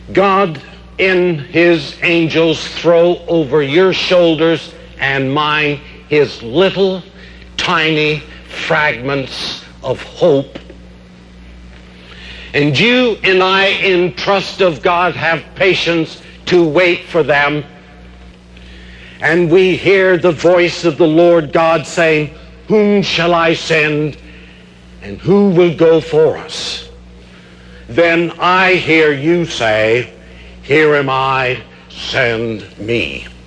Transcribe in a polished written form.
God in his angels throw over your shoulders and mine his little tiny fragments of hope. And you and I, in trust of God, have patience to wait for them. And we hear the voice of the Lord God saying, "Whom shall I send, and who will go for us?" Then I hear you say, "Here am I, send me."